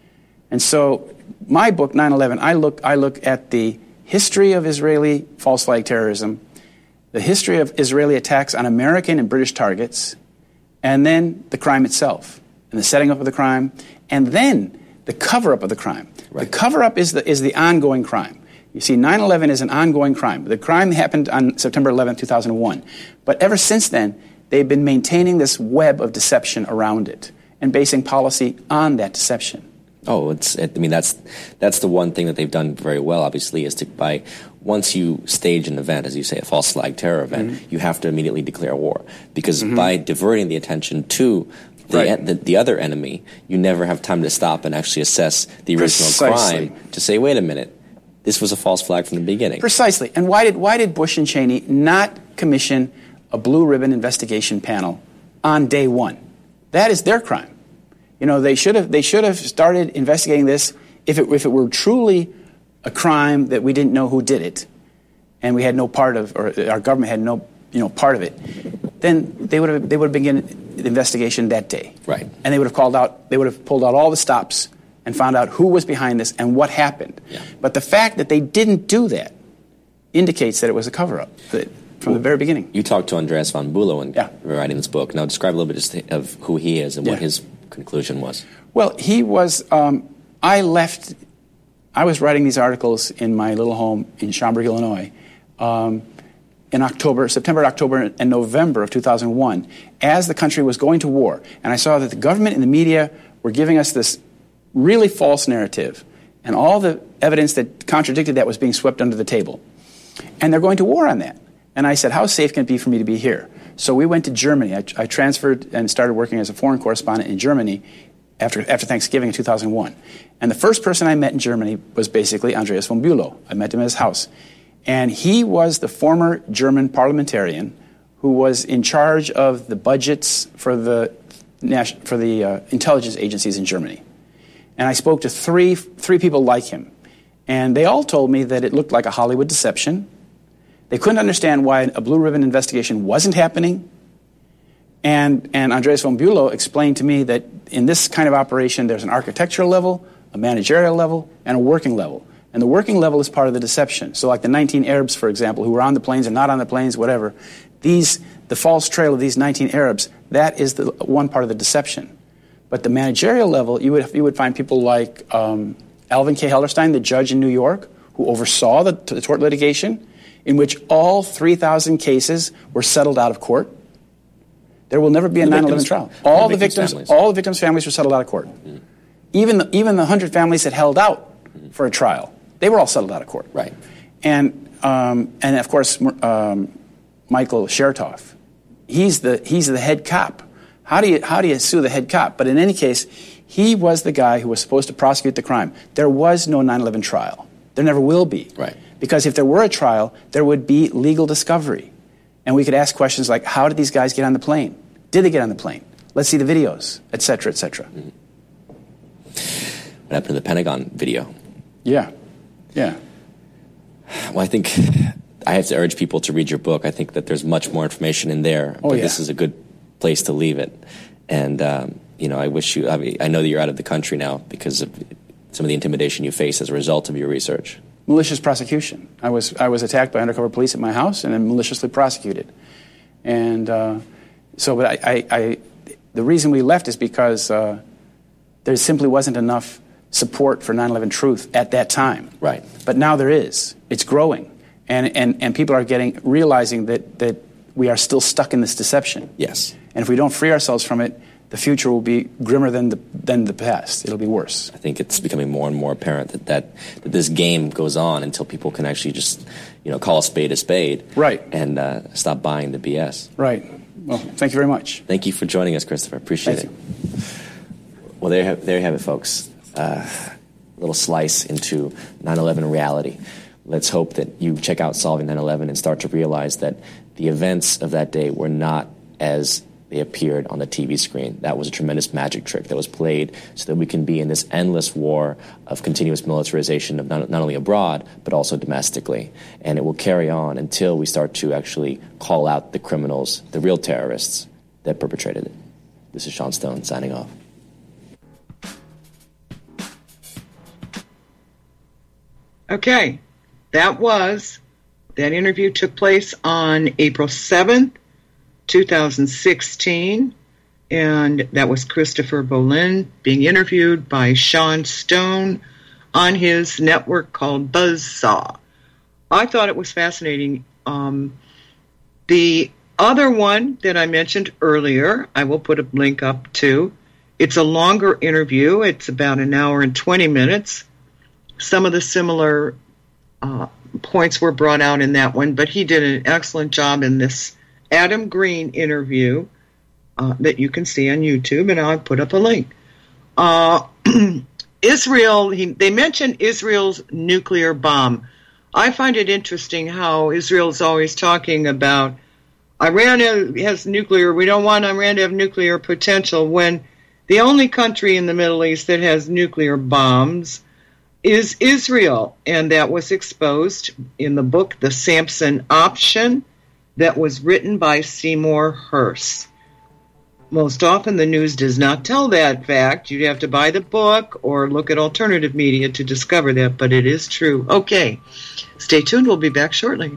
And so, my book, nine eleven, I look I look at the history of Israeli false flag terrorism, the history of Israeli attacks on American and British targets, and then the crime itself, and the setting up of the crime, and then the cover-up of the crime. Right. The cover-up is the is the ongoing crime. You see, nine eleven is an ongoing crime. The crime happened on September eleventh, two thousand one. But ever since then, they've been maintaining this web of deception around it and basing policy on that deception. Oh, it's. It, I mean, that's that's the one thing that they've done very well. Obviously, is to by once you stage an event, as you say, a false flag terror event, mm-hmm. you have to immediately declare war, because mm-hmm. by diverting the attention to the, right. the the other enemy, you never have time to stop and actually assess the original Precisely. crime to say, wait a minute, this was a false flag from the beginning. Precisely. And why did why did Bush and Cheney not commission a blue ribbon investigation panel on day one? That is their crime. You know, they should have they should have started investigating this if it if it were truly a crime that we didn't know who did it, and we had no part of, or our government had no you know part of it. Then they would have they would have begun the investigation that day. Right. And they would have called out they would have pulled out all the stops and found out who was behind this and what happened. Yeah. But the fact that they didn't do that indicates that it was a cover-up that, from well, the very beginning. You talked to Andreas von Bülow when yeah. writing this book. Now describe a little bit just of who he is and yeah. what his conclusion was. Well, he was, um, I left, I was writing these articles in my little home in Schaumburg, Illinois, um, in October, September, October, and November of two thousand one, as the country was going to war. And I saw that the government and the media were giving us this really false narrative, and all the evidence that contradicted that was being swept under the table. And they're going to war on that. And I said, how safe can it be for me to be here? So we went to Germany. I, I transferred and started working as a foreign correspondent in Germany after, after Thanksgiving in two thousand one. And the first person I met in Germany was basically Andreas von Bülow. I met him at his house. And he was the former German parliamentarian who was in charge of the budgets for the, for the uh, intelligence agencies in Germany. And I spoke to three, three people like him. And they all told me that it looked like a Hollywood deception. They couldn't understand why a blue ribbon investigation wasn't happening. And, and Andreas von Bülow explained to me that in this kind of operation, there's an architectural level, a managerial level, and a working level. And the working level is part of the deception. So like the nineteen Arabs, for example, who were on the planes and not on the planes, whatever, these, the false trail of these nineteen Arabs, that is the one part of the deception. But the managerial level, you would, you would find people like um, Alvin K. Hellerstein, the judge in New York, who oversaw the, the tort litigation, in which all three thousand cases were settled out of court. There will never be a nine eleven trial. All the victims, victims all the victims' families were settled out of court. Mm. Even the, even the hundred families that held out mm. for a trial, they were all settled out of court. Right. And um, and of course, um, Michael Chertoff, he's the he's the head cop. How do you how do you sue the head cop? But in any case, he was the guy who was supposed to prosecute the crime. There was no nine eleven trial. There never will be. Right. Because if there were a trial, there would be legal discovery. And we could ask questions like, how did these guys get on the plane? Did they get on the plane? Let's see the videos, et cetera, et cetera. Mm-hmm. What happened to the Pentagon video? Yeah, yeah. Well, I think I have to urge people to read your book. I think that there's much more information in there, oh, but yeah. this is a good place to leave it. And, um, you know, I wish you, I, mean, I know that you're out of the country now because of some of the intimidation you face as a result of your research. Malicious prosecution. I was I was attacked by undercover police at my house and then maliciously prosecuted. And uh, so, but I, I, I, the reason we left is because uh, there simply wasn't enough support for nine eleven truth at that time. Right. But now there is. It's growing, and and, and people are getting realizing that that we are still stuck in this deception. Yes. And if we don't free ourselves from it, the future will be grimmer than the than the past. It'll be worse. I think it's becoming more and more apparent that, that, that this game goes on until people can actually just, you know, call a spade a spade. Right. And uh, stop buying the B S. Right. Well, thank you very much. Thank you for joining us, Christopher. Appreciate thank it. You. Well, there you have, there you have it, folks. Uh, a little slice into nine eleven reality. Let's hope that you check out Solving nine eleven and start to realize that the events of that day were not as they appeared on the T V screen. That was a tremendous magic trick that was played so that we can be in this endless war of continuous militarization of not, not only abroad, but also domestically. And it will carry on until we start to actually call out the criminals, the real terrorists that perpetrated it. This is Sean Stone signing off. Okay, that was, that interview took place on April seventh, two thousand sixteen, and that was Christopher Boleyn being interviewed by Sean Stone on his network called Buzzsaw. I thought it was fascinating. Um, the other one that I mentioned earlier, I will put a link up to. It's a longer interview. It's about an hour and twenty minutes. Some of the similar uh, points were brought out in that one, but he did an excellent job in this Adam Green interview uh, that you can see on YouTube, and I'll put up a link. Uh, Israel, he, they mentioned Israel's nuclear bomb. I find it interesting how Israel's always talking about Iran has nuclear, we don't want Iran to have nuclear potential, when the only country in the Middle East that has nuclear bombs is Israel, and that was exposed in the book The Samson Option that was written by Seymour Hersh. Most often the news does not tell that fact. You'd have to buy the book or look at alternative media to discover that, but it is true. Okay, stay tuned. We'll be back shortly.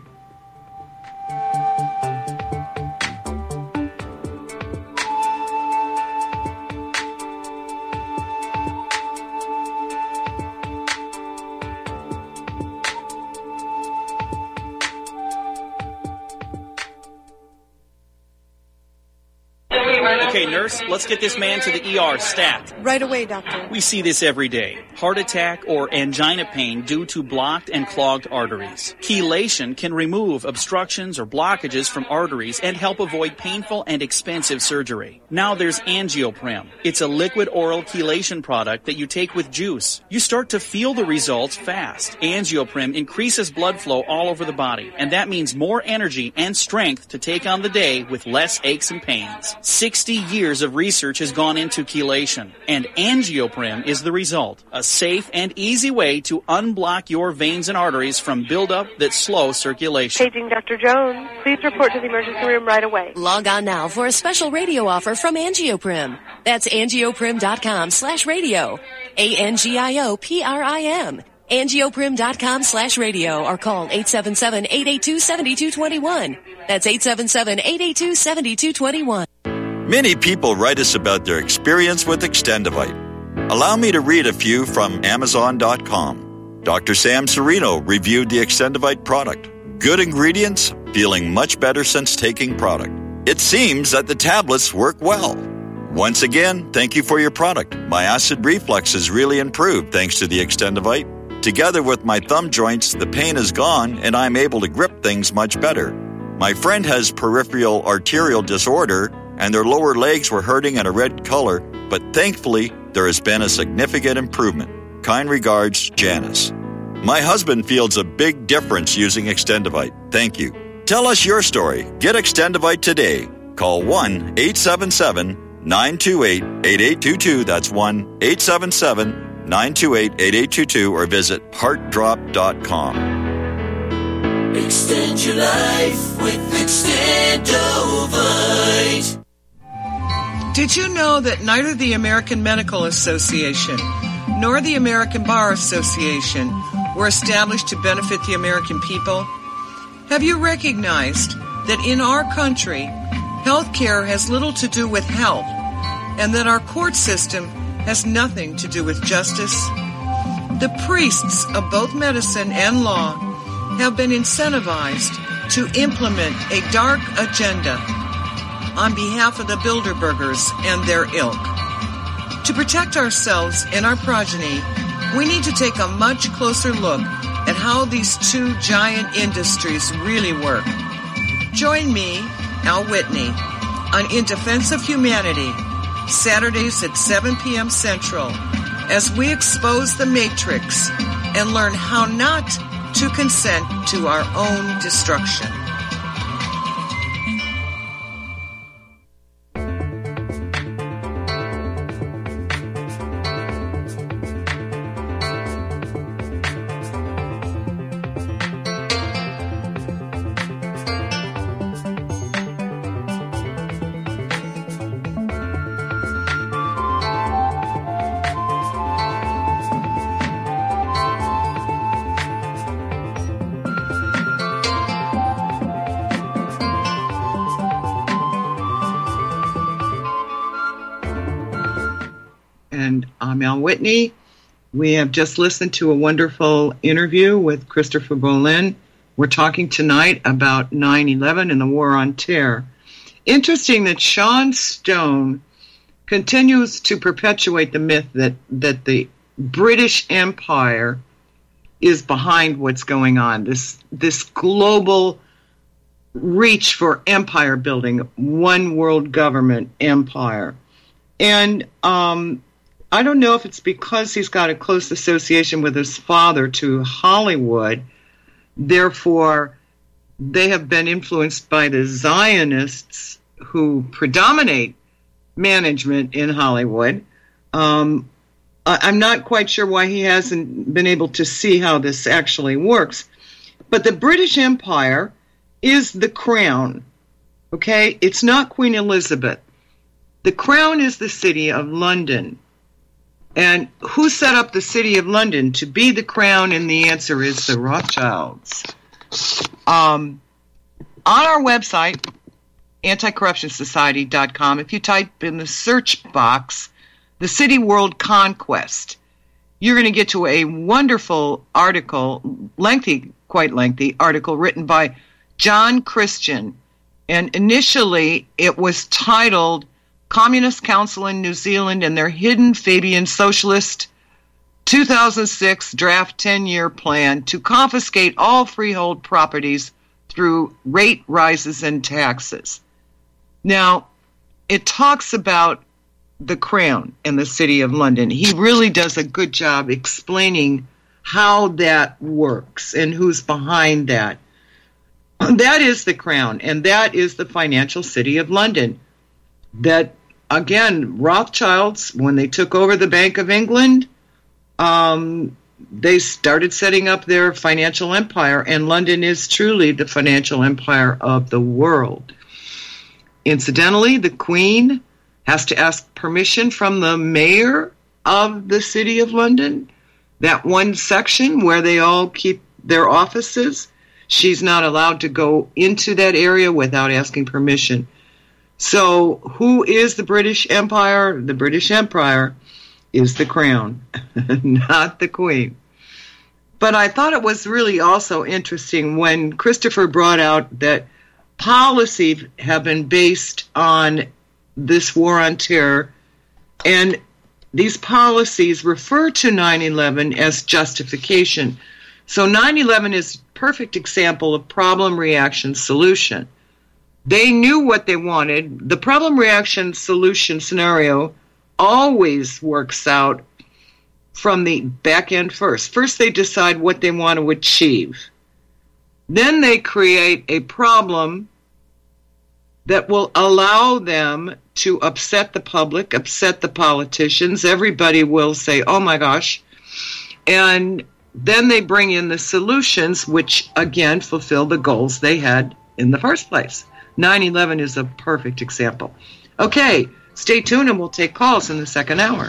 Okay, nurse, let's get this man to the E R stat. Right away, doctor. We see this every day. heart attack, or angina pain due to blocked and clogged arteries. Chelation can remove obstructions or blockages from arteries and help avoid painful and expensive surgery. Now there's Angioprim. It's a liquid oral chelation product that you take with juice. You start to feel the results fast. Angioprim increases blood flow all over the body, and that means more energy and strength to take on the day with less aches and pains. sixty years of research has gone into chelation, and Angioprim is the result. A safe and easy way to unblock your veins and arteries from buildup that slow circulation. Paging Doctor Jones. Please report to the emergency room right away. Log on now for a special radio offer from Angioprim. That's angioprim.com slash radio. A N G I O P R I M. Angioprim.com slash radio or call eight seven seven, eight eight two, seven two two one. That's eight seven seven, eight eight two, seven two two one. Many people write us about their experience with Extendivite. Allow me to read a few from Amazon dot com. Doctor Sam Serino reviewed the Extendivite product. Good ingredients, feeling much better since taking product. It seems that the tablets work well. Once again, thank you for your product. My acid reflux has really improved thanks to the Extendivite. Together with my thumb joints, the pain is gone and I'm able to grip things much better. My friend has peripheral arterial disorder and their lower legs were hurting in a red color, but thankfully there has been a significant improvement. Kind regards, Janice. My husband feels a big difference using Extendivite. Thank you. Tell us your story. Get Extendivite today. Call one eight seven seven, nine two eight, eight eight two two. That's one eight seven seven, nine two eight, eight eight two two or visit heart drop dot com. Extend your life with Extendovite. Did you know that neither the American Medical Association nor the American Bar Association were established to benefit the American people? Have you recognized that in our country, health care has little to do with health, and that our court system has nothing to do with justice? The priests of both medicine and law have been incentivized to implement a dark agenda on behalf of the Bilderbergers and their ilk. To protect ourselves and our progeny, we need to take a much closer look at how these two giant industries really work. Join me, Al Whitney, on In Defense of Humanity, Saturdays at seven p.m. Central, as we expose the Matrix and learn how not to consent to our own destruction. And I'm Al Whitney. We have just listened to a wonderful interview with Christopher Boleyn. We're talking tonight about nine eleven and the War on Terror. Interesting that Sean Stone continues to perpetuate the myth that, that the British Empire is behind what's going on. This, this global reach for empire building, one world government empire. And um, I don't know if it's because he's got a close association with his father to Hollywood. Therefore, they have been influenced by the Zionists who predominate management in Hollywood. Um, I'm not quite sure why he hasn't been able to see how this actually works. But the British Empire is the crown, okay? It's not Queen Elizabeth. The crown is the city of London. And who set up the city of London to be the crown? And the answer is the Rothschilds. Um, on our website, anti corruption society dot com, if you type in the search box, the City World Conquest, you're going to get to a wonderful article, lengthy, quite lengthy article written by John Christian. And initially it was titled Communist Council in New Zealand and Their Hidden Fabian Socialist two thousand six draft ten-year plan to confiscate all freehold properties through rate rises and taxes. Now, it talks about the Crown and the City of London. He really does a good job explaining how that works and who's behind that. That is the Crown, and that is the financial city of London. That, again, Rothschilds, when they took over the Bank of England, um, they started setting up their financial empire, and London is truly the financial empire of the world. Incidentally, the Queen has to ask permission from the mayor of the City of London, that one section where they all keep their offices. She's not allowed to go into that area without asking permission. So who is the British Empire? The British Empire is the Crown, not the Queen. But I thought it was really also interesting when Christopher brought out that policies have been based on this war on terror, and these policies refer to nine eleven as justification. So nine eleven is a perfect example of problem, reaction, solution. They knew what they wanted. The problem, reaction, solution scenario always works out from the back end first. First, they decide what they want to achieve. Then they create a problem that will allow them to upset the public, upset the politicians. Everybody will say, oh my gosh. And then they bring in the solutions, which again fulfill the goals they had in the first place. nine eleven is a perfect example. Okay, stay tuned and we'll take calls in the second hour.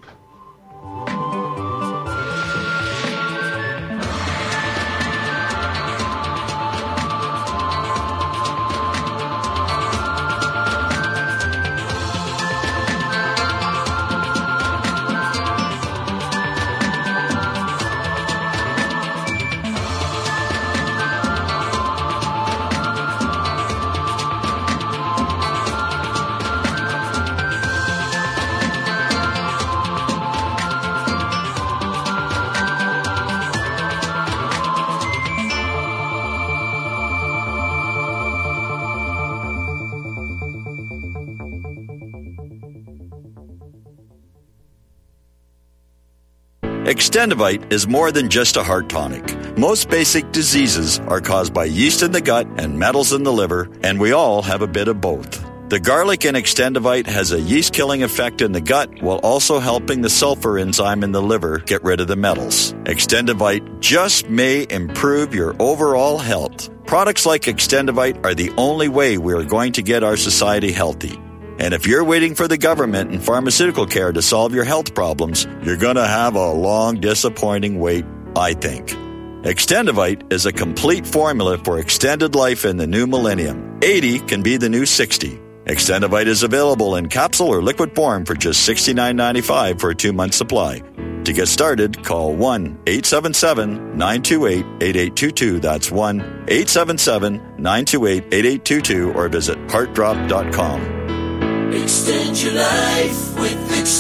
Extendivite is more than just a heart tonic. Most basic diseases are caused by yeast in the gut and metals in the liver, and we all have a bit of both. The garlic in Extendivite has a yeast-killing effect in the gut while also helping the sulfur enzyme in the liver get rid of the metals. Extendivite just may improve your overall health. Products like Extendivite are the only way we are going to get our society healthy. And if you're waiting for the government and pharmaceutical care to solve your health problems, you're going to have a long, disappointing wait, I think. Extendivite is a complete formula for extended life in the new millennium. eighty can be the new sixty. Extendivite is available in capsule or liquid form for just sixty-nine ninety-five for a two-month supply. To get started, call one eight seven seven, nine two eight, eight eight two two. That's one eight seven seven, nine two eight, eight eight two two or visit heart drop dot com. Extend your life with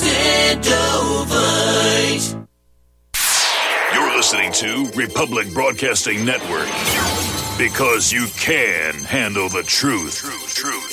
Extendovite. You're listening to Republic Broadcasting Network, because you can handle the truth. Truth, truth.